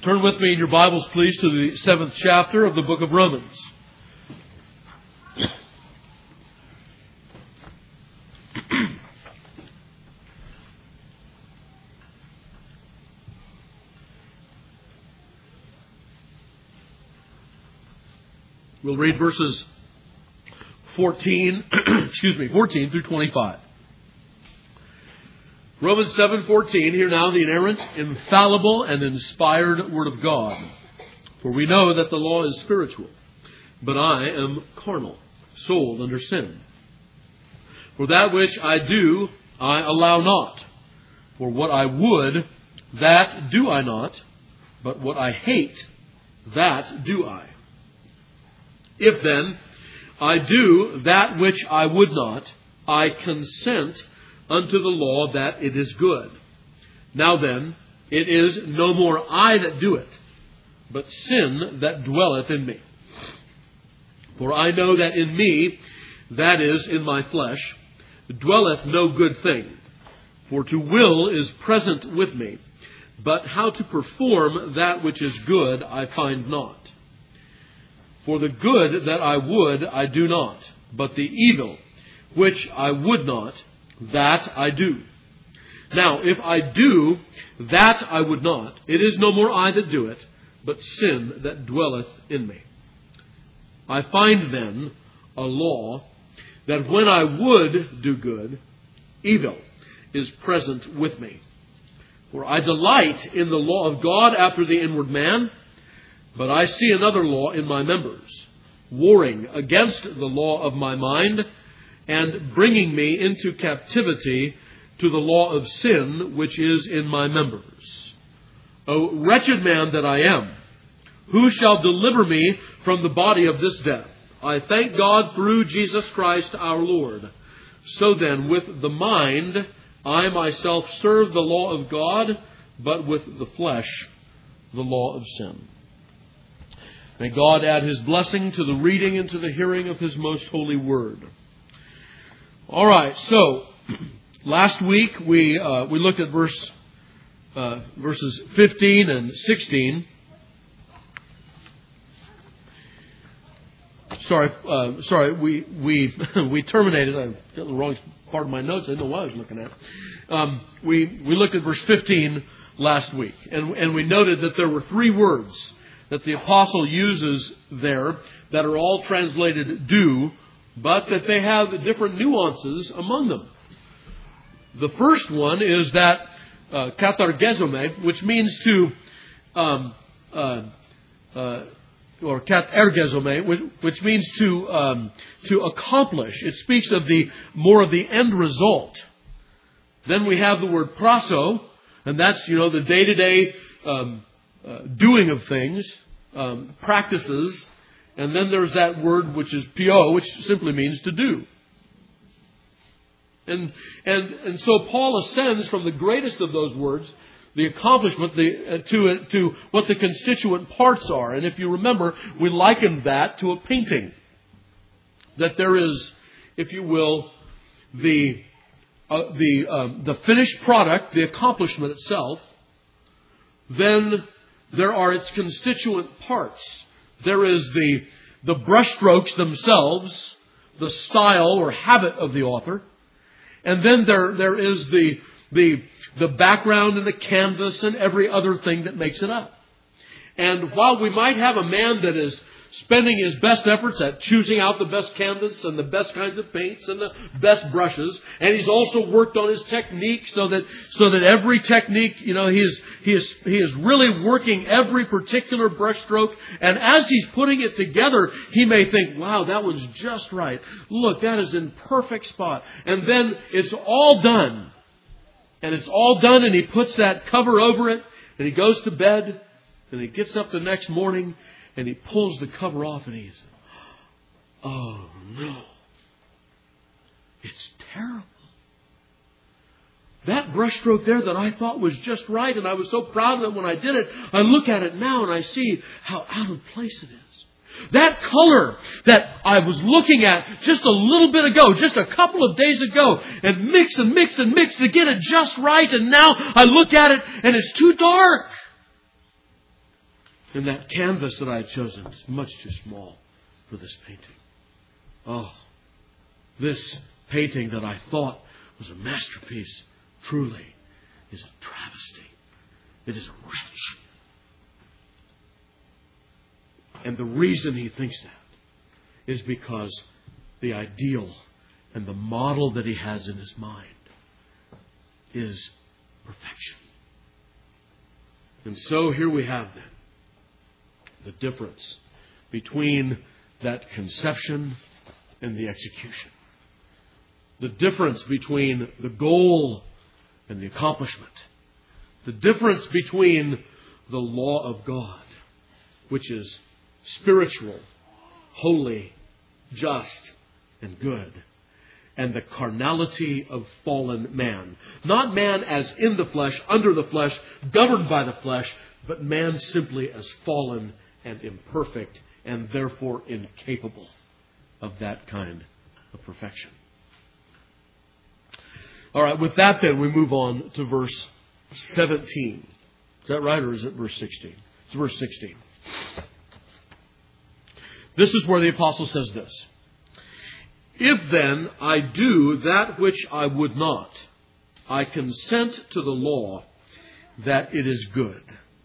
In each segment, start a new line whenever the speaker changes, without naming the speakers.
Turn with me in your Bibles, please, to the 7th chapter of the book of Romans. We'll read verses 14 through 25. Romans 7:14, hear now the inerrant, infallible, and inspired Word of God. For we know that the law is spiritual, but I am carnal, sold under sin. For that which I do, I allow not. For what I would, that do I not, but what I hate, that do I. If then I do that which I would not, I consent unto the law that it is good. Now then, it is no more I that do it, but sin that dwelleth in me. For I know that in me, that is, in my flesh, dwelleth no good thing. For to will is present with me, but how to perform that which is good I find not. For the good that I would, I do not, but the evil which I would not, that I do. Now, if I do that I would not, it is no more I that do it, but sin that dwelleth in me. I find then a law that when I would do good, evil is present with me. For I delight in the law of God after the inward man, but I see another law in my members, warring against the law of my mind, and bringing me into captivity to the law of sin which is in my members. O wretched man that I am, who shall deliver me from the body of this death? I thank God through Jesus Christ our Lord. So then, with the mind, I myself serve the law of God, but with the flesh, the law of sin. May God add His blessing to the reading and to the hearing of His most holy word. All right, so last week we looked at verses 15 and 16. We terminated. I got the wrong part of my notes. I didn't know what I was looking at. We looked at verse 15 last week, and we noted that there were three words that the apostle uses there that are all translated do, but that they have different nuances among them. The first one is that katargezome, which means to, or katergezome, which means to accomplish. It speaks of more of the end result. Then we have the word praso, and that's, the day-to-day doing of things, practices. And then there's that word which is pio, which simply means to do. And so Paul ascends from the greatest of those words, the accomplishment, to what the constituent parts are. And if you remember, we likened that to a painting. That there is, if you will, the finished product, the accomplishment itself. Then there are its constituent parts. There is the brushstrokes themselves, the style or habit of the author. And then there is the background and the canvas and every other thing that makes it up. And while we might have a man that is spending his best efforts at choosing out the best canvas and the best kinds of paints and the best brushes, and he's also worked on his technique so that every technique, he is really working every particular brushstroke, and as he's putting it together, he may think, wow, that one's just right. Look, that is in perfect spot. And then it's all done. And it's all done, and he puts that cover over it, and he goes to bed, and he gets up the next morning, and he pulls the cover off, and he's, oh no, it's terrible. That brushstroke there that I thought was just right, and I was so proud of it when I did it, I look at it now and I see how out of place it is. That color that I was looking at just a little bit ago, just a couple of days ago, and mixed and mixed and mixed to get it just right, and now I look at it and it's too dark. And that canvas that I had chosen is much too small for this painting. Oh, this painting that I thought was a masterpiece truly is a travesty. It is a wretch. And the reason he thinks that is because the ideal and the model that he has in his mind is perfection. And so here we have then the difference between that conception and the execution. The difference between the goal and the accomplishment. The difference between the law of God, which is spiritual, holy, just, and good, and the carnality of fallen man. Not man as in the flesh, under the flesh, governed by the flesh, but man simply as fallen and imperfect and therefore incapable of that kind of perfection. All right, with that then we move on to verse 17. Is that right, or is it verse 16? It's verse 16. This is where the apostle says this. If then I do that which I would not, I consent to the law that it is good.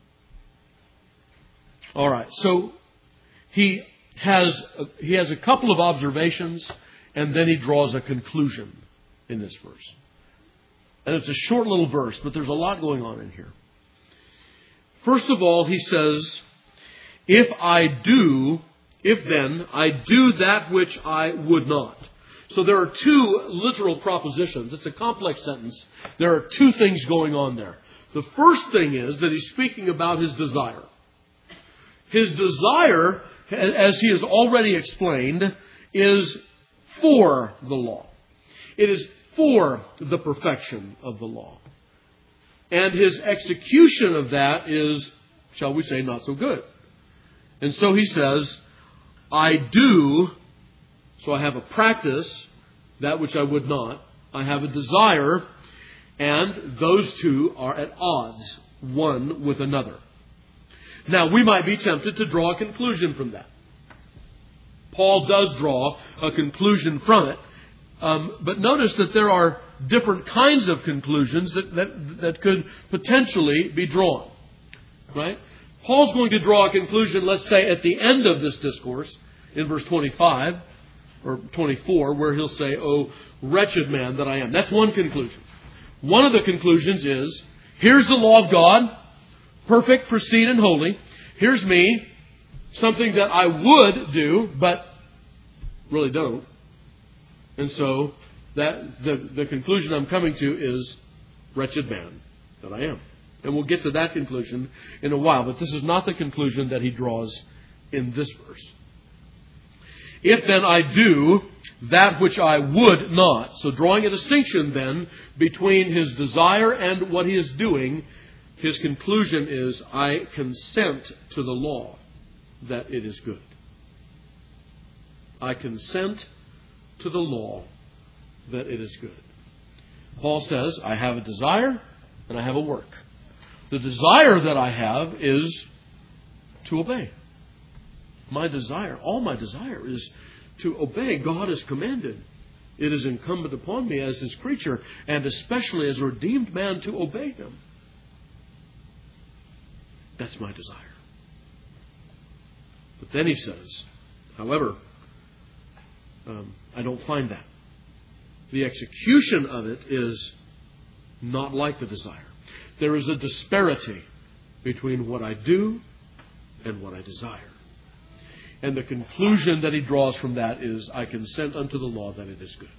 All right, so he has a couple of observations, and then he draws a conclusion in this verse. And it's a short little verse, but there's a lot going on in here. First of all, he says, if then I do that which I would not. So there are two literal propositions. It's a complex sentence. There are two things going on there. The first thing is that he's speaking about his desire. His desire, as he has already explained, is for the law. It is for the perfection of the law. And his execution of that is, shall we say, not so good. And so he says, I do, so I have a practice, that which I would not. I have a desire, and those two are at odds, one with another. Now, we might be tempted to draw a conclusion from that. Paul does draw a conclusion from it. But notice that there are different kinds of conclusions that could potentially be drawn. Right? Paul's going to draw a conclusion, let's say, at the end of this discourse, in verse 25 or 24, where he'll say, "Oh, wretched man that I am." That's one conclusion. One of the conclusions is, here's the law of God, perfect, pristine, and holy. Here's me, something that I would do, but really don't. And so that the conclusion I'm coming to is, wretched man that I am. And we'll get to that conclusion in a while, but this is not the conclusion that he draws in this verse. If then I do that which I would not. So drawing a distinction then between his desire and what he is doing, his conclusion is, I consent to the law that it is good. I consent to the law that it is good. Paul says, I have a desire and I have a work. The desire that I have is to obey. My desire, all my desire is to obey. God has commanded. It is incumbent upon me as His creature, and especially as a redeemed man, to obey Him. That's my desire. But then he says, however, I don't find that. The execution of it is not like the desire. There is a disparity between what I do and what I desire. And the conclusion that he draws from that is, I consent unto the law that it is good.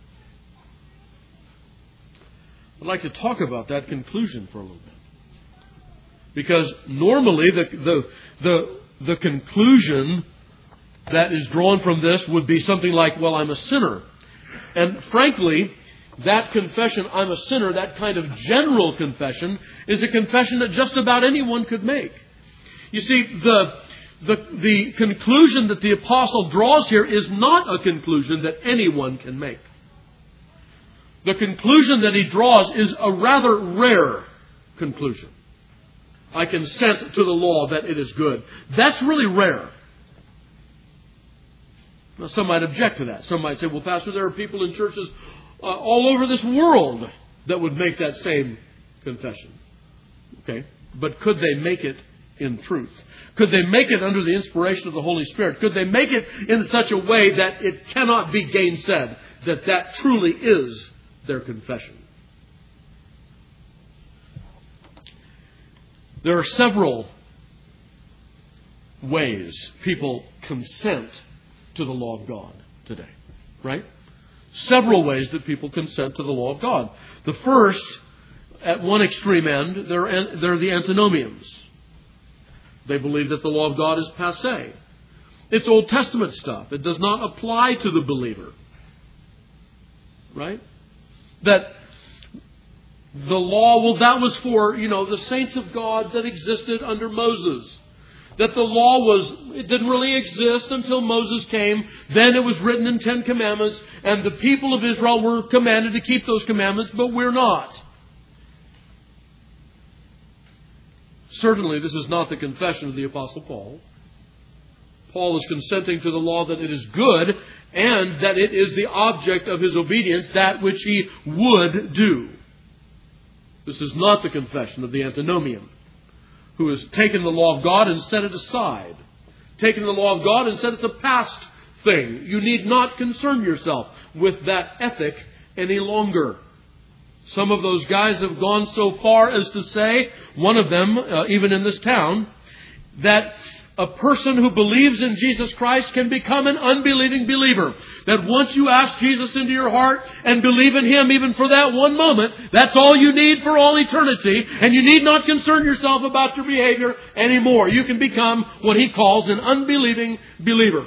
I'd like to talk about that conclusion for a little bit. Because normally the conclusion that is drawn from this would be something like, well, I'm a sinner. And frankly, that confession, I'm a sinner, that kind of general confession, is a confession that just about anyone could make. You see, the conclusion that the apostle draws here is not a conclusion that anyone can make. The conclusion that he draws is a rather rare conclusion. I consent to the law that it is good. That's really rare. Now, some might object to that. Some might say, well, Pastor, there are people in churches all over this world that would make that same confession. Okay, but could they make it in truth? Could they make it under the inspiration of the Holy Spirit? Could they make it in such a way that it cannot be gainsaid, that that truly is their confession? There are several ways people consent to the law of God today, right? Several ways that people consent to the law of God. The first, at one extreme end, they're the antinomians. They believe that the law of God is passé. It's Old Testament stuff. It does not apply to the believer. Right? That the law, that was for, the saints of God that existed under Moses. That the law it didn't really exist until Moses came. Then it was written in 10 Commandments, and the people of Israel were commanded to keep those commandments, but we're not. Certainly, this is not the confession of the Apostle Paul. Paul is consenting to the law that it is good and that it is the object of his obedience, that which he would do. This is not the confession of the antinomian, who has taken the law of God and set it aside. Taken the law of God and said it's a past thing. You need not concern yourself with that ethic any longer. Some of those guys have gone so far as to say, one of them, even in this town, that a person who believes in Jesus Christ can become an unbelieving believer. That once you ask Jesus into your heart and believe in Him even for that one moment, that's all you need for all eternity, and you need not concern yourself about your behavior anymore. You can become what he calls an unbelieving believer.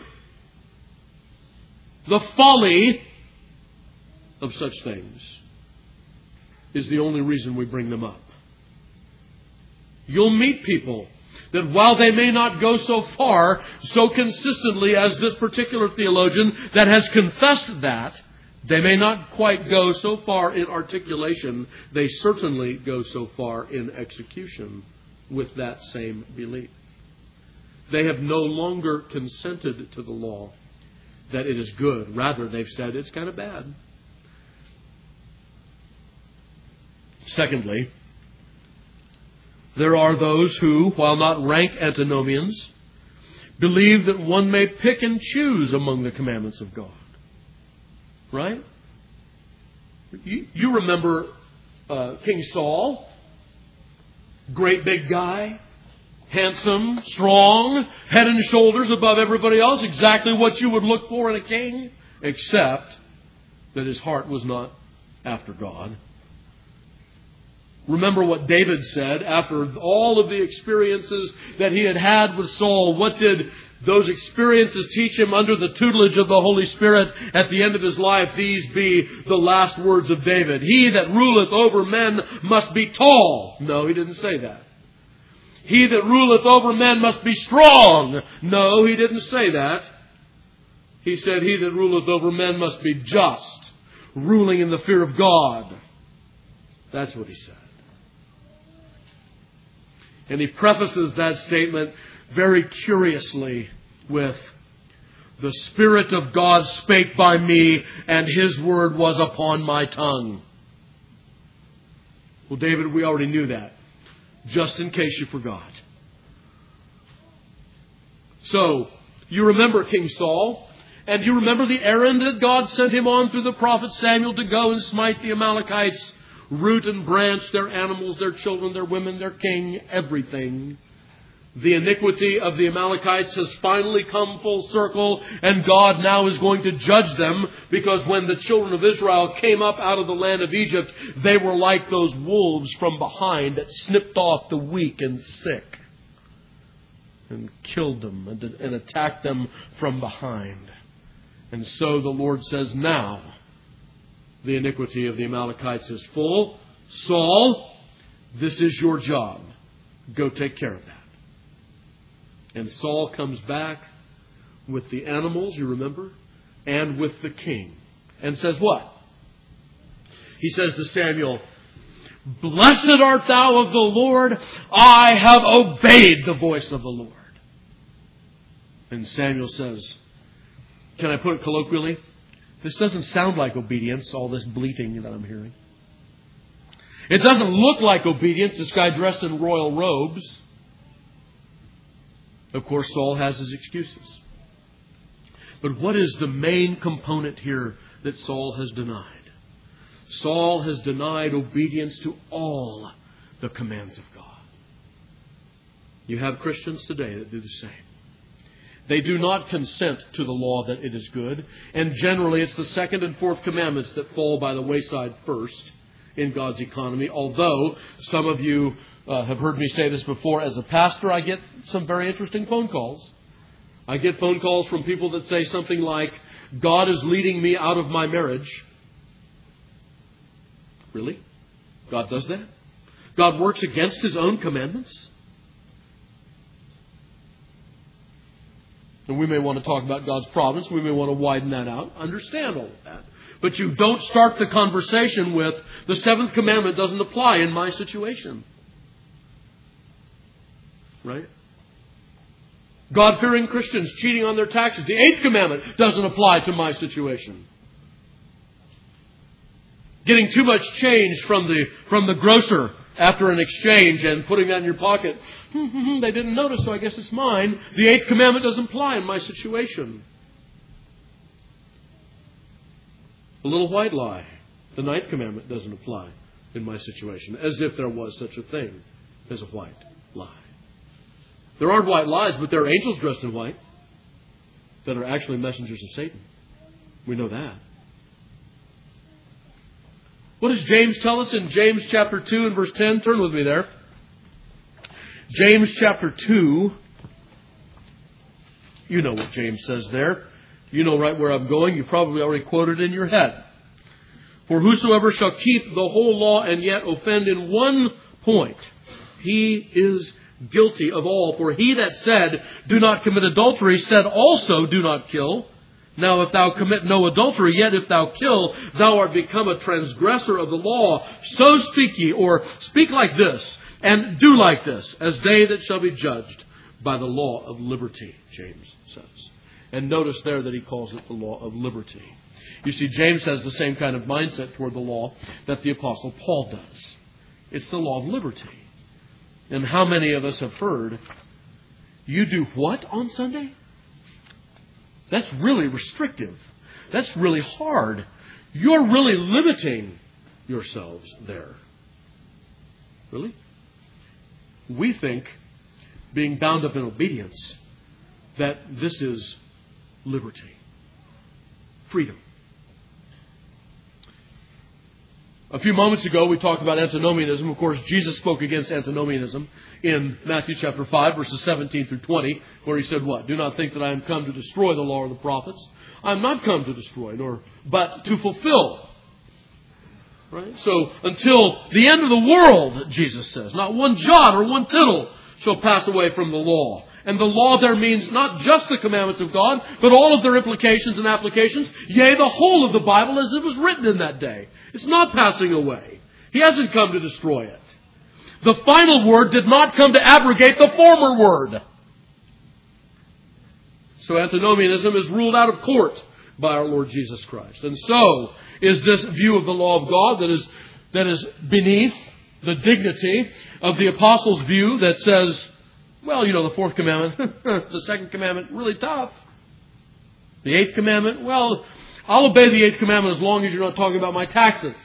The folly of such things is the only reason we bring them up. You'll meet people that while they may not go so far, so consistently as this particular theologian that has confessed that, they may not quite go so far in articulation. They certainly go so far in execution with that same belief. They have no longer consented to the law that it is good. Rather, they've said it's kind of bad. Secondly, there are those who, while not rank antinomians, believe that one may pick and choose among the commandments of God. Right? You remember King Saul, great big guy, handsome, strong, head and shoulders above everybody else, exactly what you would look for in a king, except that his heart was not after God. Remember what David said after all of the experiences that he had had with Saul. What did those experiences teach him under the tutelage of the Holy Spirit at the end of his life? These be the last words of David. He that ruleth over men must be tall. No, he didn't say that. He that ruleth over men must be strong. No, he didn't say that. He said, he that ruleth over men must be just, ruling in the fear of God. That's what he said. And he prefaces that statement very curiously with, the Spirit of God spake by me, and His word was upon my tongue. Well, David, we already knew that, just in case you forgot. So, you remember King Saul, and you remember the errand that God sent him on through the prophet Samuel to go and smite the Amalekites, root and branch, their animals, their children, their women, their king, everything. The iniquity of the Amalekites has finally come full circle, and God now is going to judge them, because when the children of Israel came up out of the land of Egypt, they were like those wolves from behind that snipped off the weak and sick and killed them and attacked them from behind. And so the Lord says, now the iniquity of the Amalekites is full. Saul, this is your job. Go take care of that. And Saul comes back with the animals, you remember, and with the king. And says what? He says to Samuel, Blessed art thou of the Lord. I have obeyed the voice of the Lord. And Samuel says, can I put it colloquially? This doesn't sound like obedience, all this bleating that I'm hearing. It doesn't look like obedience, this guy dressed in royal robes. Of course, Saul has his excuses. But what is the main component here that Saul has denied? Saul has denied obedience to all the commands of God. You have Christians today that do the same. They do not consent to the law that it is good. And generally it's the second and fourth commandments that fall by the wayside first in God's economy. Although some of you have heard me say this before. As a pastor, I get some very interesting phone calls. I get phone calls from people that say something like, God is leading me out of my marriage. Really? God does that? God works against His own commandments? And we may want to talk about God's providence. We may want to widen that out. Understand all of that. But you don't start the conversation with, the seventh commandment doesn't apply in my situation. Right? God-fearing Christians cheating on their taxes. The eighth commandment doesn't apply to my situation. Getting too much change from the grocer after an exchange and putting that in your pocket. They didn't notice, so I guess it's mine. The eighth commandment doesn't apply in my situation. A little white lie. The ninth commandment doesn't apply in my situation. As if there was such a thing as a white lie. There aren't white lies, but there are angels dressed in white that are actually messengers of Satan. We know that. What does James tell us in James chapter 2 and verse 10? Turn with me there. James chapter 2. You know what James says there. You know right where I'm going. You probably already quoted it in your head. For whosoever shall keep the whole law and yet offend in one point, he is guilty of all. For he that said, do not commit adultery, said also, do not kill. Now if thou commit no adultery, yet if thou kill, thou art become a transgressor of the law. So speak ye, or speak like this, and do like this, as they that shall be judged by the law of liberty, James says. And notice there that he calls it the law of liberty. You see, James has the same kind of mindset toward the law that the Apostle Paul does. It's the law of liberty. And how many of us have heard, you do what on Sunday? That's really restrictive. That's really hard. You're really limiting yourselves there. Really? We think, being bound up in obedience, that this is liberty. Freedom. A few moments ago, we talked about antinomianism. Of course, Jesus spoke against antinomianism in Matthew chapter 5, verses 17 through 20, where He said what? Do not think that I am come to destroy the law or the prophets. I am not come to destroy, but to fulfill. Right? So, until the end of the world, Jesus says, not one jot or one tittle shall pass away from the law. And the law there means not just the commandments of God, but all of their implications and applications. Yea, the whole of the Bible as it was written in that day. It's not passing away. He hasn't come to destroy it. The final word did not come to abrogate the former word. So antinomianism is ruled out of court by our Lord Jesus Christ. And so is this view of the law of God that is beneath the dignity of the apostles' view that says, well, the fourth commandment, the second commandment, really tough. The eighth commandment, well, I'll obey the eighth commandment as long as you're not talking about my taxes.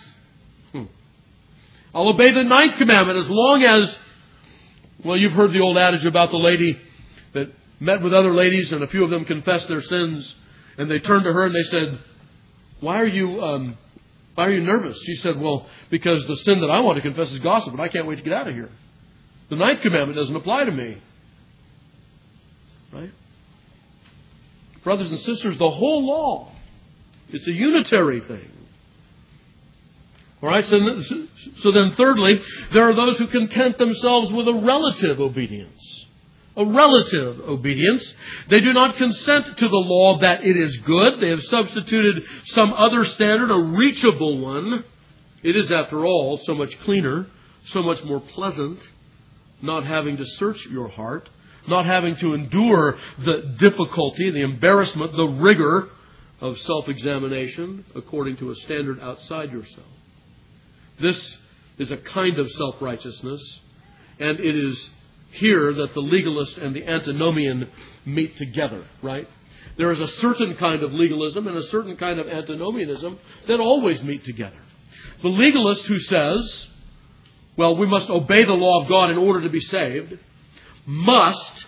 I'll obey the ninth commandment as long as, well, you've heard the old adage about the lady that met with other ladies and a few of them confessed their sins and they turned to her and they said, why are you nervous? She said, well, because the sin that I want to confess is gossip and I can't wait to get out of here. The ninth commandment doesn't apply to me. Right? Brothers and sisters, the whole law, it's a unitary thing. All right, so then thirdly, there are those who content themselves with a relative obedience. A relative obedience. They do not consent to the law that it is good. They have substituted some other standard, a reachable one. It is, after all, so much cleaner so much more pleasant not having to search your heart, not having to endure the difficulty, the embarrassment, the rigor of self-examination according to a standard outside yourself. This is a kind of self-righteousness, and it is here that the legalist and the antinomian meet together, right? There is a certain kind of legalism and a certain kind of antinomianism that always meet together. The legalist who says, well, we must obey the law of God in order to be saved, must,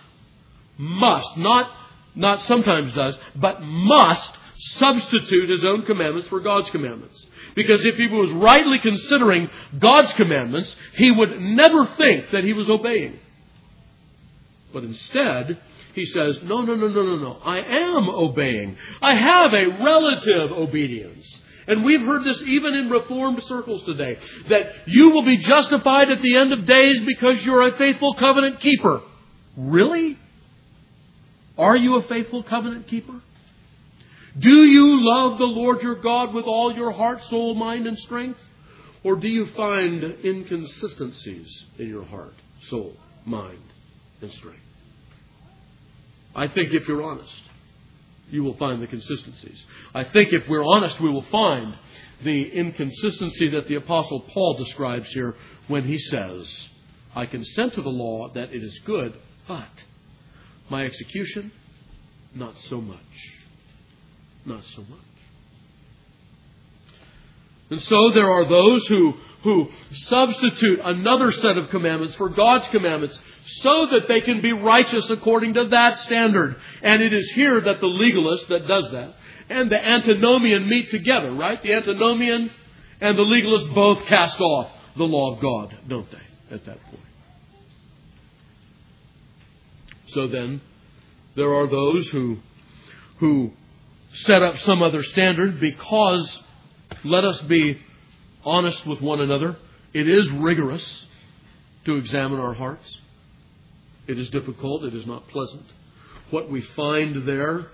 not sometimes does, but must substitute his own commandments for God's commandments. Because if he was rightly considering God's commandments, he would never think that he was obeying. But instead, he says, no. I am obeying. I have a relative obedience. And we've heard this even in Reformed circles today, that you will be justified at the end of days because you're a faithful covenant keeper. Really? Are you a faithful covenant keeper? Do you love the Lord your God with all your heart, soul, mind, and strength? Or do you find inconsistencies in your heart, soul, mind, and strength? I think if you're honest, you will find the consistencies. I think if we're honest, we will find the inconsistency that the Apostle Paul describes here when he says, I consent to the law that it is good, but my execution, not so much. Not so much. And so there are those who substitute another set of commandments for God's commandments so that they can be righteous according to that standard. And it is here that the legalist that does that and the antinomian meet together, right? The antinomian and the legalist both cast off the law of God, don't they, at that point? So then, there are those who set up some other standard because, let us be honest with one another, it is rigorous to examine our hearts. It is difficult. It is not pleasant. What we find there,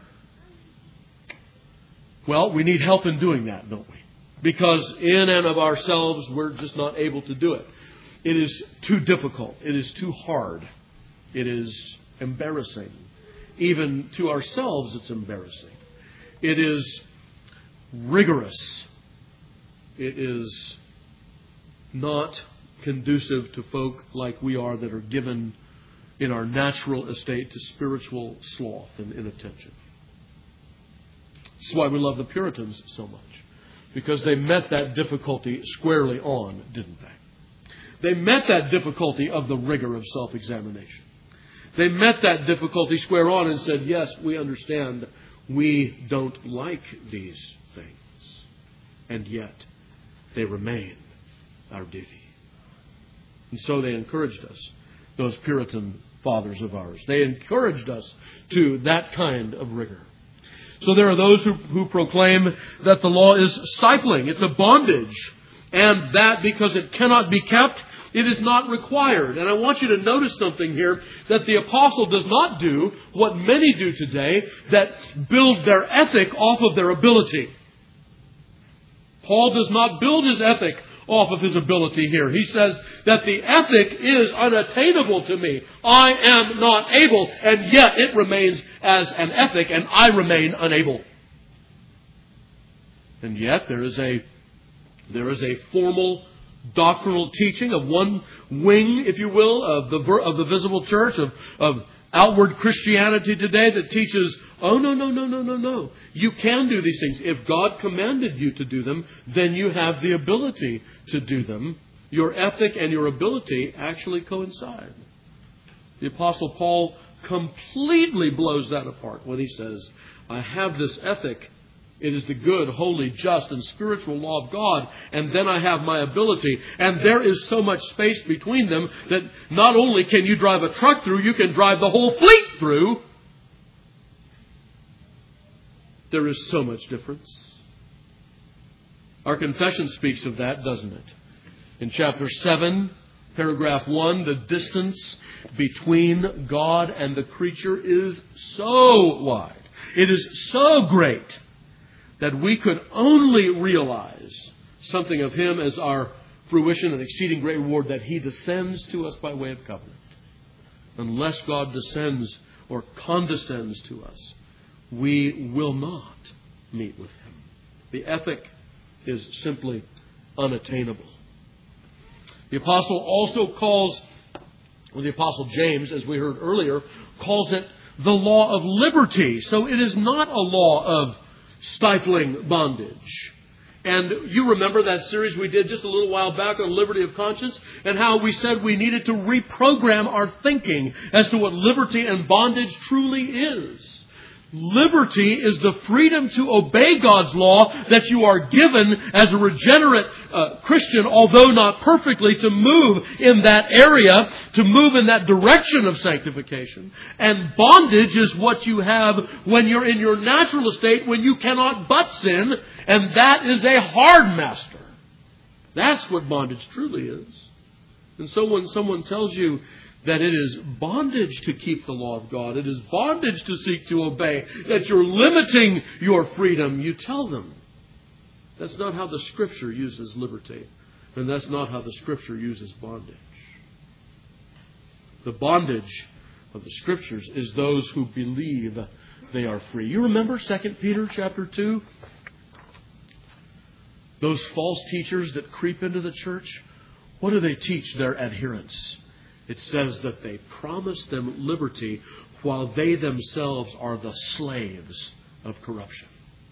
well, we need help in doing that, don't we? Because in and of ourselves, we're just not able to do it. It is too difficult. It is too hard. It is embarrassing. Even to ourselves, it's embarrassing. It is rigorous. It is not conducive to folk like we are that are given in our natural estate to spiritual sloth and inattention. That's why we love the Puritans so much. Because they met that difficulty squarely on, didn't they? They met that difficulty of the rigor of self-examination. They met that difficulty square on and said, yes, we understand we don't like these things. And yet, they remain our duty. And so they encouraged us, those Puritan fathers of ours. They encouraged us to that kind of rigor. So there are those who proclaim that the law is stifling. It's a bondage. And that because it cannot be kept, it is not required. And I want you to notice something here, that the apostle does not do what many do today, that build their ethic off of their ability. Paul does not build his ethic off of his ability here. He says that the ethic is unattainable to me. I am not able, and yet it remains as an ethic, and I remain unable. And yet there is a formal doctrinal teaching of one wing, if you will, of the visible church, of outward Christianity today that teaches, oh, no. You can do these things. If God commanded you to do them, then you have the ability to do them. Your ethic and your ability actually coincide. The Apostle Paul completely blows that apart when he says, I have this ethic. It is the good, holy, just, and spiritual law of God. And then I have my ability. And there is so much space between them that not only can you drive a truck through, you can drive the whole fleet through. There is so much difference. Our confession speaks of that, doesn't it? In chapter 7, paragraph 1, the distance between God and the creature is so wide. It is so great that we could only realize something of Him as our fruition and exceeding great reward that He descends to us by way of covenant. Unless God descends or condescends to us, we will not meet with Him. The ethic is simply unattainable. The Apostle also calls, or the Apostle James, as we heard earlier, calls it the law of liberty. So it is not a law of stifling bondage. And you remember that series we did just a little while back on liberty of conscience and how we said we needed to reprogram our thinking as to what liberty and bondage truly is. Liberty is the freedom to obey God's law that you are given as a regenerate Christian, although not perfectly, to move in that area, to move in that direction of sanctification. And bondage is what you have when you're in your natural estate, when you cannot but sin, and that is a hard master. That's what bondage truly is. And so when someone tells you that it is bondage to keep the law of God, it is bondage to seek to obey, that you're limiting your freedom, you tell them that's not how the Scripture uses liberty, and that's not how the Scripture uses bondage. The bondage of the Scriptures is those who believe they are free. You remember 2 Peter chapter 2? Those false teachers that creep into the church, what do they teach their adherents? It says that they promise them liberty while they themselves are the slaves of corruption.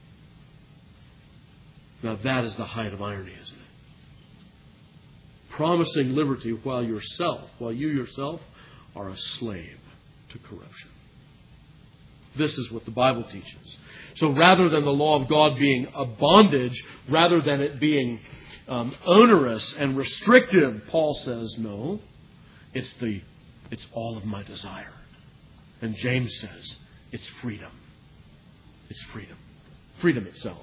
Now that is the height of irony, isn't it? Promising liberty while you yourself are a slave to corruption. This is what the Bible teaches. So rather than the law of God being a bondage, rather than it being onerous and restrictive, Paul says, no. It's all of my desire. And James says, it's freedom. It's freedom. Freedom itself.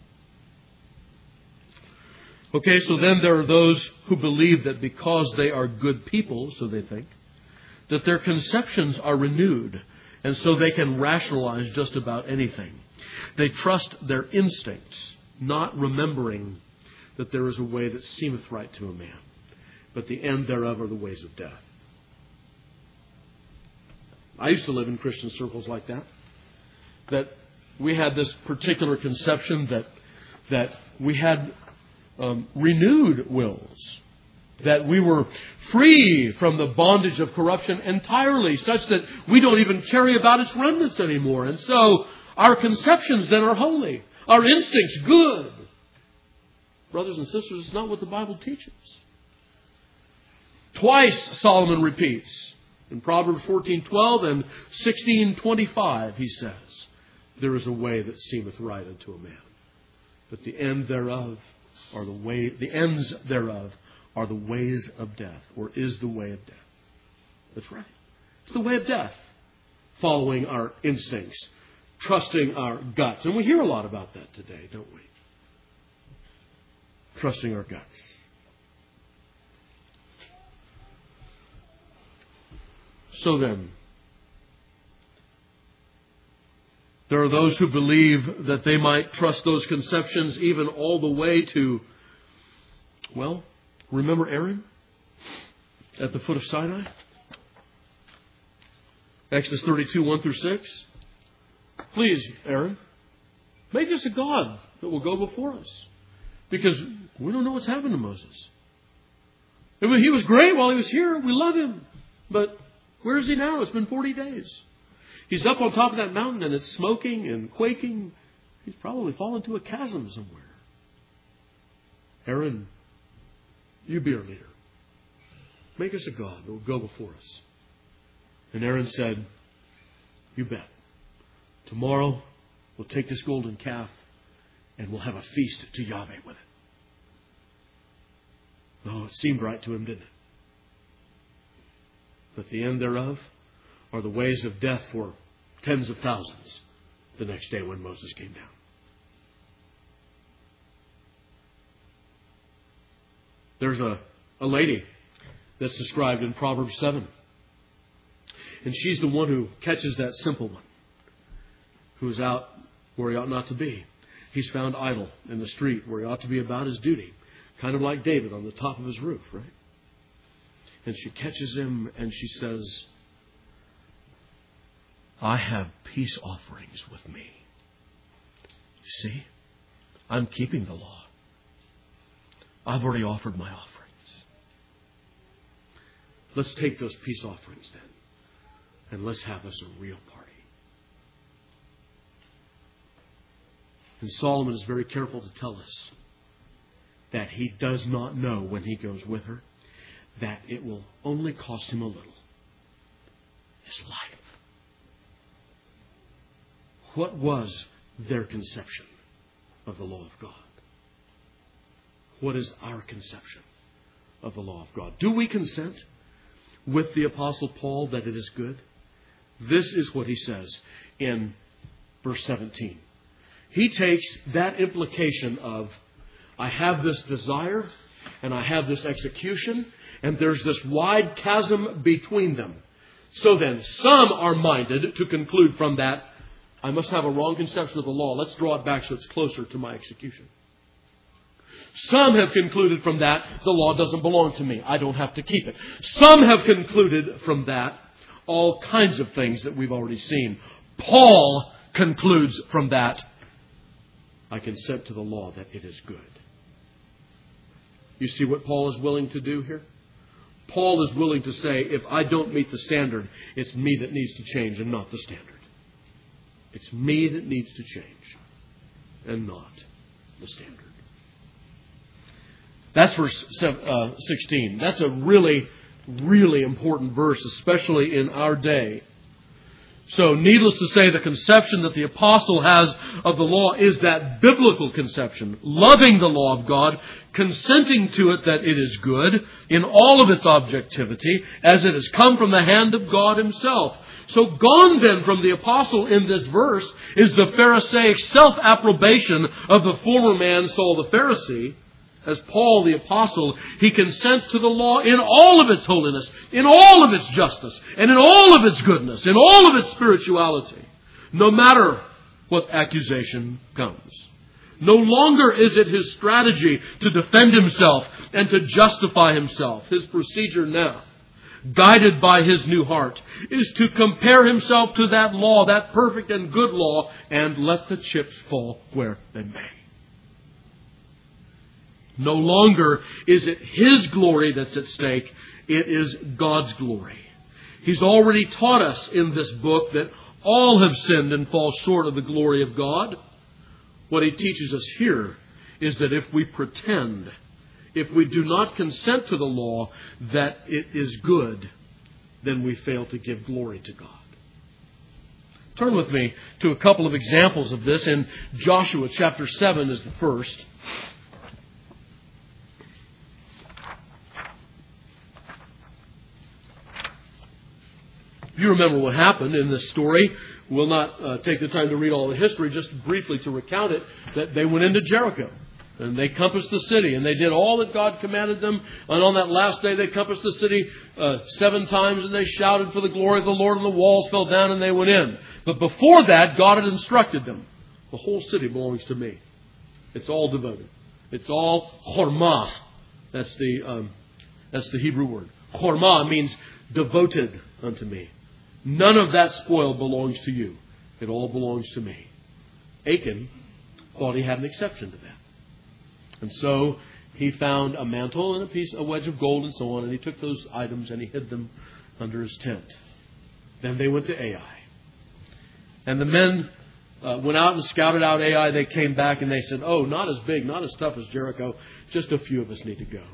Okay, so then there are those who believe that because they are good people, so they think, that their conceptions are renewed, and so they can rationalize just about anything. They trust their instincts, not remembering that there is a way that seemeth right to a man, but the end thereof are the ways of death. I used to live in Christian circles like that. That we had this particular conception that we had renewed wills. That we were free from the bondage of corruption entirely, such that we don't even carry about its remnants anymore. And so our conceptions then are holy. Our instincts good. Brothers and sisters, it's not what the Bible teaches. Twice Solomon repeats. In Proverbs 14:12 and 16:25, he says, there is a way that seemeth right unto a man, but the ends thereof are the ways of death, or is the way of death. That's right. It's the way of death. Following our instincts, trusting our guts. And we hear a lot about that today, don't we? Trusting our guts. So then, there are those who believe that they might trust those conceptions even all the way to, well, remember Aaron at the foot of Sinai? Exodus 32, 1 through 6. Please, Aaron, make us a God that will go before us. Because we don't know what's happened to Moses. He was great while he was here. We love him. But where is he now? It's been 40 days. He's up on top of that mountain and it's smoking and quaking. He's probably fallen into a chasm somewhere. Aaron, you be our leader. Make us a God that will go before us. And Aaron said, you bet. Tomorrow we'll take this golden calf and we'll have a feast to Yahweh with it. Oh, it seemed right to him, didn't it? But the end thereof are the ways of death for tens of thousands the next day when Moses came down. There's a lady that's described in Proverbs 7. And she's the one who catches that simple one who's out where he ought not to be. He's found idle in the street where he ought to be about his duty. Kind of like David on the top of his roof, right? And she catches him and she says, I have peace offerings with me. You see, I'm keeping the law. I've already offered my offerings. Let's take those peace offerings then, and let's have us a real party. And Solomon is very careful to tell us that he does not know when he goes with her that it will only cost him a little. His life. What was their conception of the law of God? What is our conception of the law of God? Do we consent with the Apostle Paul that it is good? This is what he says in verse 17. He takes that implication of, I have this desire and I have this execution, and there's this wide chasm between them. So then, some are minded to conclude from that, I must have a wrong conception of the law. Let's draw it back so it's closer to my execution. Some have concluded from that, the law doesn't belong to me. I don't have to keep it. Some have concluded from that all kinds of things that we've already seen. Paul concludes from that, I consent to the law that it is good. You see what Paul is willing to do here? Paul is willing to say, if I don't meet the standard, it's me that needs to change and not the standard. It's me that needs to change and not the standard. That's verse 16. That's a really, really important verse, especially in our day. So, needless to say, the conception that the apostle has of the law is that biblical conception, loving the law of God, consenting to it that it is good in all of its objectivity, as it has come from the hand of God himself. So gone then from the apostle in this verse is the Pharisaic self-approbation of the former man Saul the Pharisee. As Paul the apostle, he consents to the law in all of its holiness, in all of its justice, and in all of its goodness, in all of its spirituality, no matter what accusation comes. No longer is it his strategy to defend himself and to justify himself. His procedure now, guided by his new heart, is to compare himself to that law, that perfect and good law, and let the chips fall where they may. No longer is it his glory that's at stake. It is God's glory. He's already taught us in this book that all have sinned and fall short of the glory of God. What he teaches us here is that if we pretend, if we do not consent to the law that it is good, then we fail to give glory to God. Turn with me to a couple of examples of this. In Joshua chapter 7 is the first. You remember what happened in this story. We'll not take the time to read all the history, just briefly to recount it, that they went into Jericho. And they compassed the city. And they did all that God commanded them. And on that last day, they compassed the city 7 times. And they shouted for the glory of the Lord. And the walls fell down and they went in. But before that, God had instructed them. The whole city belongs to me. It's all devoted. It's all chormah. That's the Hebrew word. Chormah means devoted unto me. None of that spoil belongs to you. It all belongs to me. Achan thought he had an exception to that. And so he found a mantle and a wedge of gold and so on, and he took those items and he hid them under his tent. Then they went to Ai. And the men went out and scouted out Ai. They came back and they said, oh, not as big, not as tough as Jericho. Just a few of us need to go.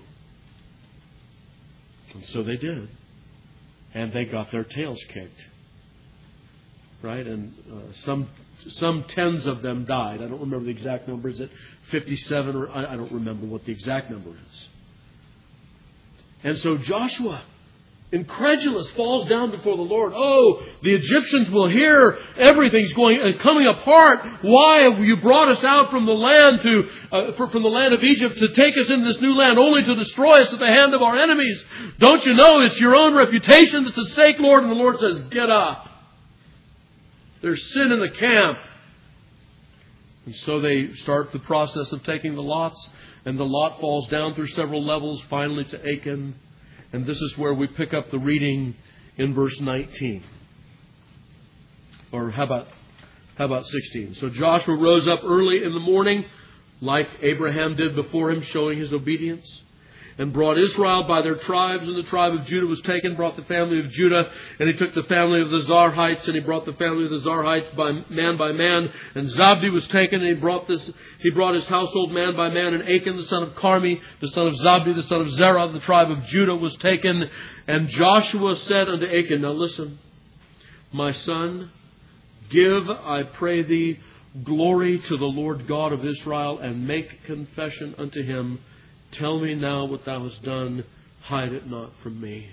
And so they did. And they got their tails kicked. Right? And some tens of them died. I don't remember the exact number. Is it 57? Or I don't remember what the exact number is. And so Joshua, incredulous, falls down before the Lord. Oh, the Egyptians will hear everything's coming apart. Why have you brought us out from the land from the land of Egypt to take us into this new land, only to destroy us at the hand of our enemies? Don't you know it's your own reputation that's at stake, Lord? And the Lord says, get up. There's sin in the camp. And so they start the process of taking the lots, and the lot falls down through several levels, finally to Achan. And this is where we pick up the reading in verse 19. Or how about 16? So Joshua rose up early in the morning, like Abraham did before him, showing his obedience, and brought Israel by their tribes, and the tribe of Judah was taken, brought the family of Judah, and he took the family of the Zarhites, and he brought the family of the Zarhites by man, and Zabdi was taken, and he brought his household man by man, and Achan, the son of Carmi, the son of Zabdi, the son of Zerah, the tribe of Judah was taken. And Joshua said unto Achan, now listen, my son, give, I pray thee, glory to the Lord God of Israel, and make confession unto him. Tell me now what thou hast done. Hide it not from me.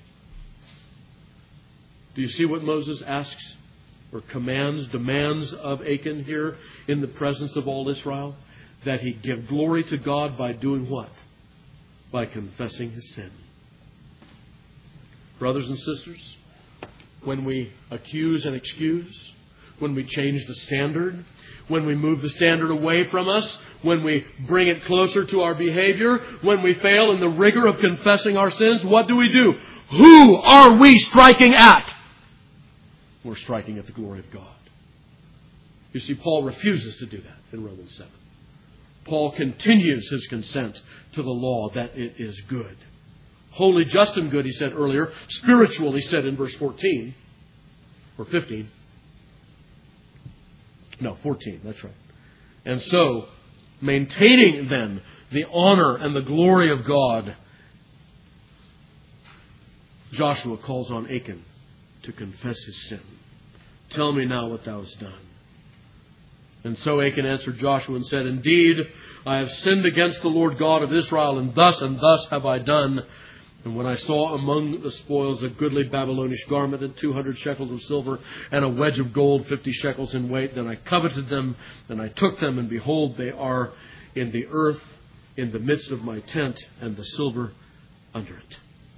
Do you see what Moses asks or demands of Achan here in the presence of all Israel? That he give glory to God by doing what? By confessing his sin. Brothers and sisters, when we accuse and excuse, when we change the standard, when we move the standard away from us, when we bring it closer to our behavior, when we fail in the rigor of confessing our sins, what do? Who are we striking at? We're striking at the glory of God. You see, Paul refuses to do that in Romans 7. Paul continues his consent to the law that it is good. Holy, just, and good, he said earlier. Spiritual, he said in verse 14. Or 15. No, 14, that's right. And so, maintaining then the honor and the glory of God, Joshua calls on Achan to confess his sin. Tell me now what thou hast done. And so Achan answered Joshua and said, indeed, I have sinned against the Lord God of Israel, and thus have I done. And when I saw among the spoils a goodly Babylonish garment and 200 shekels of silver and a wedge of gold 50 shekels in weight, then I coveted them, and I took them, and behold, they are in the earth in the midst of my tent, and the silver under it.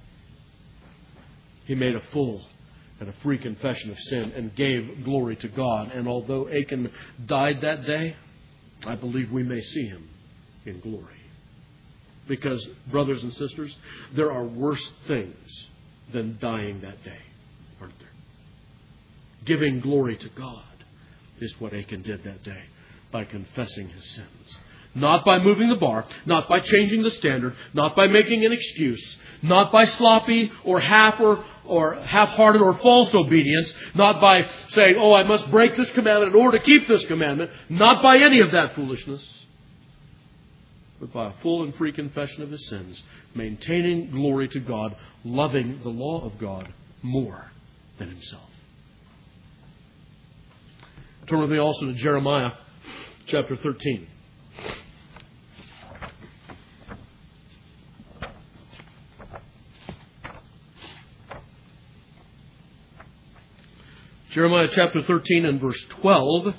He made a full and a free confession of sin and gave glory to God. And although Achan died that day, I believe we may see him in glory. Because, brothers and sisters, there are worse things than dying that day, aren't there? Giving glory to God is what Achan did that day by confessing his sins. Not by moving the bar, not by changing the standard, not by making an excuse, not by sloppy or half-hearted or false obedience, not by saying, oh, I must break this commandment in order to keep this commandment, not by any of that foolishness, but by a full and free confession of his sins, maintaining glory to God, loving the law of God more than himself. Turn with me also to Jeremiah chapter 13. Jeremiah chapter 13 and verse 12.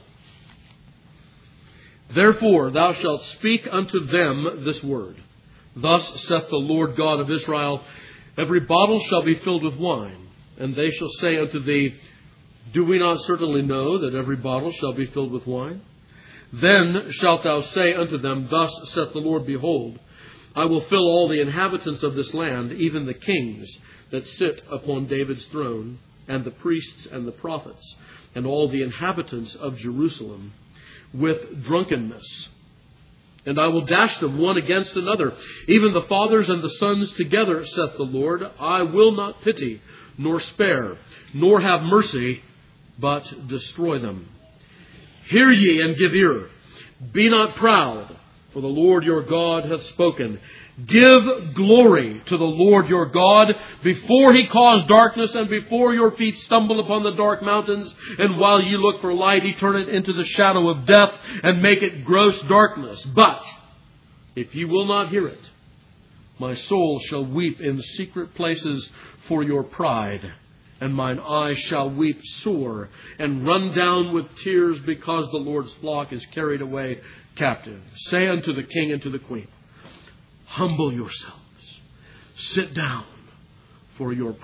Therefore thou shalt speak unto them this word. Thus saith the Lord God of Israel, every bottle shall be filled with wine. And they shall say unto thee, do we not certainly know that every bottle shall be filled with wine? Then shalt thou say unto them, thus saith the Lord, behold, I will fill all the inhabitants of this land, even the kings that sit upon David's throne, and the priests and the prophets, and all the inhabitants of Jerusalem, with drunkenness. And I will dash them one against another, even the fathers and the sons together, saith the Lord. I will not pity, nor spare, nor have mercy, but destroy them. Hear ye and give ear. Be not proud, for the Lord your God hath spoken. Give glory to the Lord your God before he cause darkness and before your feet stumble upon the dark mountains. And while ye look for light, he turn it into the shadow of death and make it gross darkness. But if ye will not hear it, my soul shall weep in secret places for your pride. And mine eyes shall weep sore and run down with tears because the Lord's flock is carried away captive. Say unto the king and to the queen, humble yourselves, sit down, for your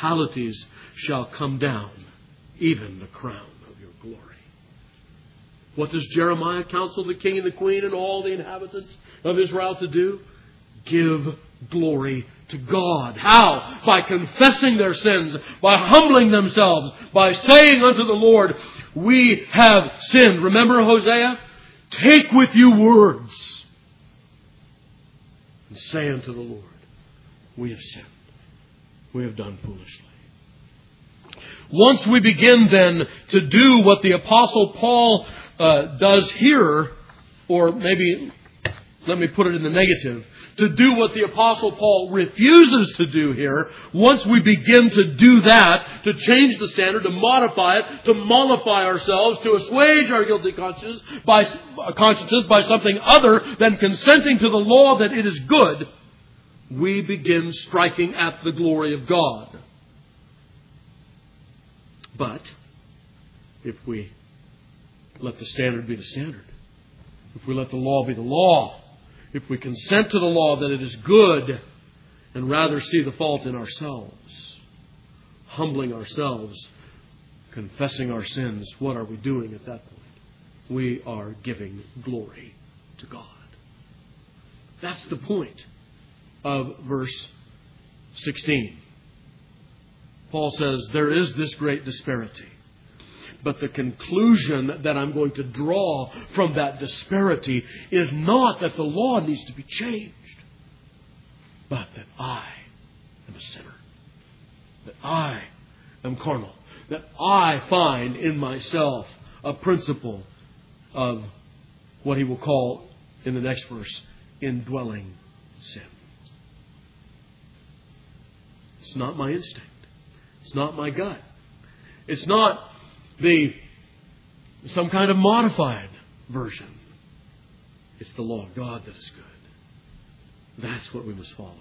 principalities shall come down, even the crown of your glory. What does Jeremiah counsel the king and the queen and all the inhabitants of Israel to do? Give glory to God. How? By confessing their sins, by humbling themselves, by saying unto the Lord, we have sinned. Remember Hosea? Take with you words and say unto the Lord, we have sinned. We have done foolishly. Once we begin then to do what the Apostle Paul does here, or maybe let me put it in the negative, to do what the Apostle Paul refuses to do here, once we begin to do that, to change the standard, to modify it, to mollify ourselves, to assuage our guilty consciences by something other than consenting to the law that it is good, we begin striking at the glory of God. But if we let the standard be the standard, if we let the law be the law, if we consent to the law that it is good and rather see the fault in ourselves, humbling ourselves, confessing our sins, what are we doing at that point? We are giving glory to God. That's the point of verse 16. Paul says, there is this great disparity. But the conclusion that I'm going to draw from that disparity is not that the law needs to be changed, but that I am a sinner, that I am carnal, that I find in myself a principle of what he will call in the next verse, indwelling sin. It's not my instinct. It's not my gut. It's not some kind of modified version. It's the law of God that is good. That's what we must follow.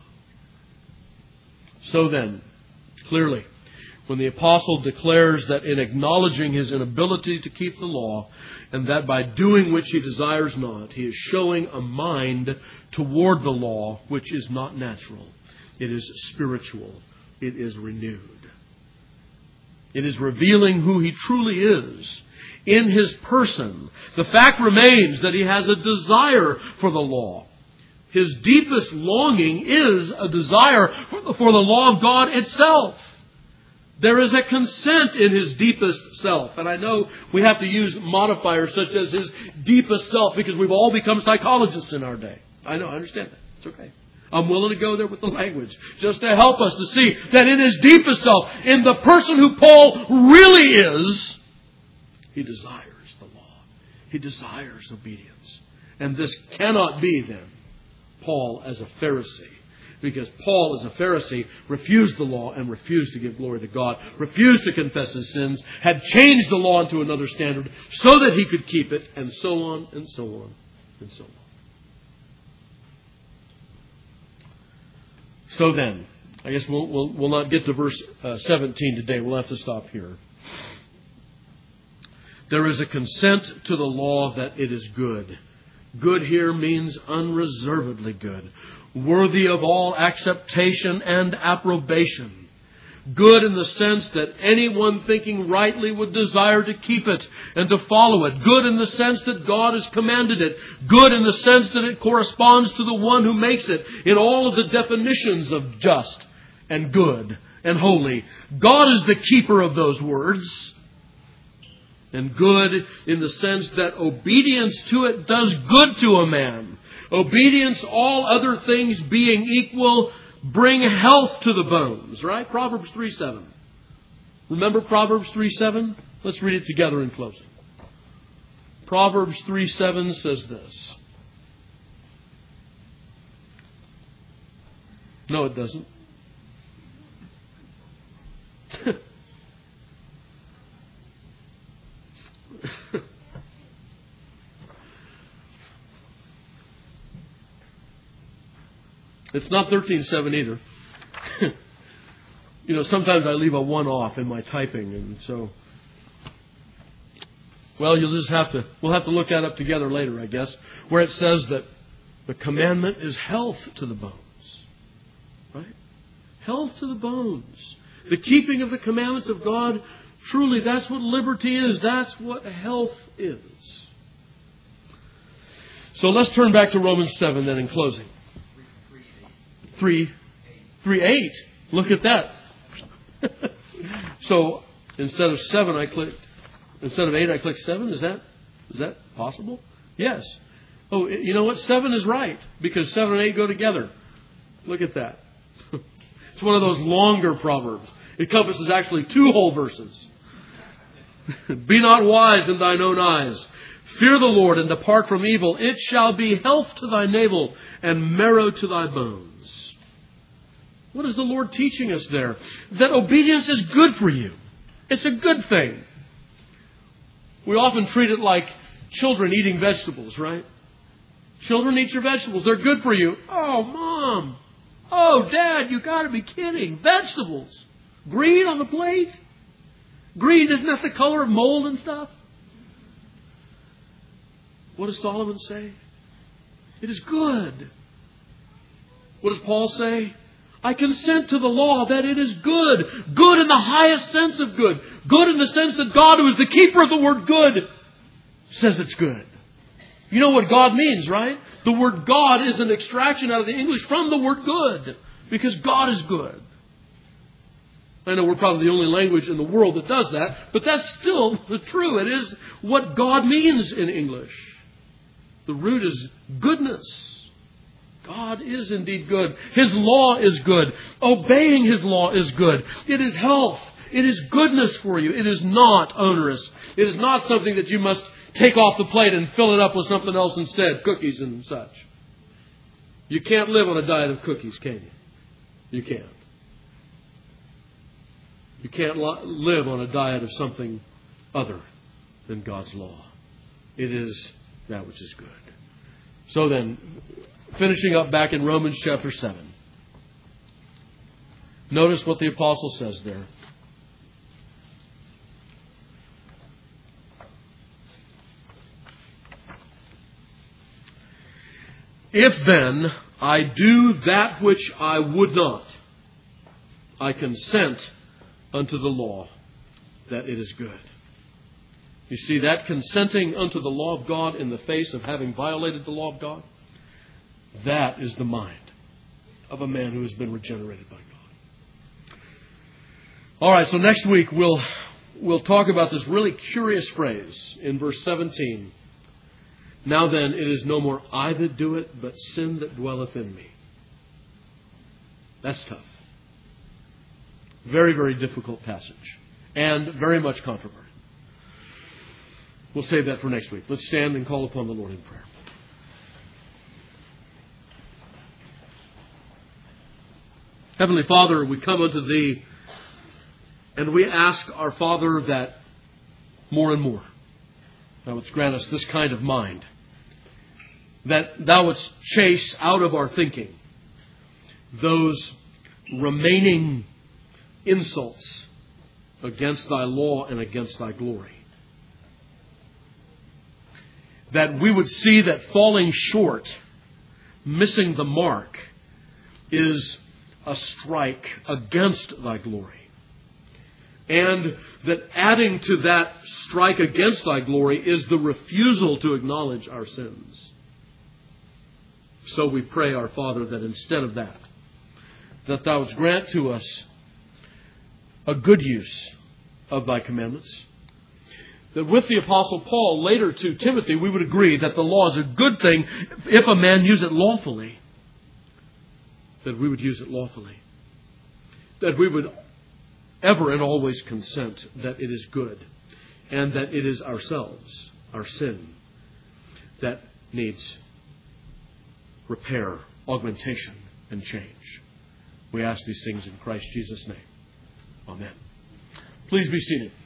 So then, clearly, when the apostle declares that in acknowledging his inability to keep the law, and that by doing which he desires not, he is showing a mind toward the law which is not natural. It is spiritual. It is renewed. It is revealing who he truly is in his person. The fact remains that he has a desire for the law. His deepest longing is a desire for the law of God itself. There is a consent in his deepest self. And I know we have to use modifiers such as his deepest self because we've all become psychologists in our day. I know, I understand that. It's okay. I'm willing to go there with the language just to help us to see that in his deepest self, in the person who Paul really is, he desires the law. He desires obedience. And this cannot be then Paul as a Pharisee. Because Paul as a Pharisee refused the law and refused to give glory to God, refused to confess his sins, had changed the law into another standard so that he could keep it, and so on and so on and so on. So then, I guess we'll not get to verse 17 today. We'll have to stop here. There is a consent to the law that it is good. Good here means unreservedly good, worthy of all acceptation and approbation. Good in the sense that anyone thinking rightly would desire to keep it and to follow it. Good in the sense that God has commanded it. Good in the sense that it corresponds to the one who makes it in all of the definitions of just and good and holy. God is the keeper of those words. And good in the sense that obedience to it does good to a man. Obedience, all other things being equal, bring health to the bones, right? Proverbs 3:7. Remember Proverbs 3:7? Let's read it together in closing. Proverbs 3:7 says this. No, it doesn't. It's not 13:7 either. Sometimes I leave a 1 off in my typing, and so, well, we'll have to look that up together later, I guess, where it says that the commandment is health to the bones. Right? Health to the bones. The keeping of the commandments of God, truly, that's what liberty is. That's what health is. So let's turn back to Romans 7 then in closing. 3:8. Look at that. So instead of 8, I clicked 7. Is that possible? Yes. Oh, you know what? 7 is right because 7 and 8 go together. Look at that. It's one of those longer proverbs. It encompasses actually 2 whole verses. Be not wise in thine own eyes. Fear the Lord and depart from evil. It shall be health to thy navel and marrow to thy bones. What is the Lord teaching us there? That obedience is good for you. It's a good thing. We often treat it like children eating vegetables, right? Children, eat your vegetables. They're good for you. Oh, Mom. Oh, Dad, you got to be kidding. Vegetables. Green on the plate? Green, isn't that the color of mold and stuff? What does Solomon say? It is good. What does Paul say? I consent to the law that it is good. Good in the highest sense of good. Good in the sense that God, who is the keeper of the word good, says it's good. You know what God means, right? The word God is an extraction out of the English from the word good. Because God is good. I know we're probably the only language in the world that does that. But that's still true. It is what God means in English. The root is goodness. God is indeed good. His law is good. Obeying His law is good. It is health. It is goodness for you. It is not onerous. It is not something that you must take off the plate and fill it up with something else instead, cookies and such. You can't live on a diet of cookies, can you? You can't. You can't live on a diet of something other than God's law. It is that which is good. So then, finishing up back in Romans chapter 7. Notice what the apostle says there. If then I do that which I would not, I consent unto the law that it is good. You see, that consenting unto the law of God in the face of having violated the law of God, that is the mind of a man who has been regenerated by God. All right, so next week we'll talk about this really curious phrase in verse 17. Now then, it is no more I that do it, but sin that dwelleth in me. That's tough. Very, very difficult passage. And very much controversy. We'll save that for next week. Let's stand and call upon the Lord in prayer. Heavenly Father, we come unto Thee, and we ask our Father that more and more Thou wouldst grant us this kind of mind, that Thou wouldst chase out of our thinking those remaining insults against Thy law and against Thy glory. That we would see that falling short, missing the mark, is a strike against Thy glory. And that adding to that strike against Thy glory is the refusal to acknowledge our sins. So we pray, our Father, that instead of that Thou wouldst grant to us a good use of Thy commandments. That with the Apostle Paul later to Timothy, we would agree that the law is a good thing if a man use it lawfully. That we would use it lawfully. That we would ever and always consent that it is good. And that it is ourselves, our sin, that needs repair, augmentation, and change. We ask these things in Christ Jesus' name. Amen. Please be seated.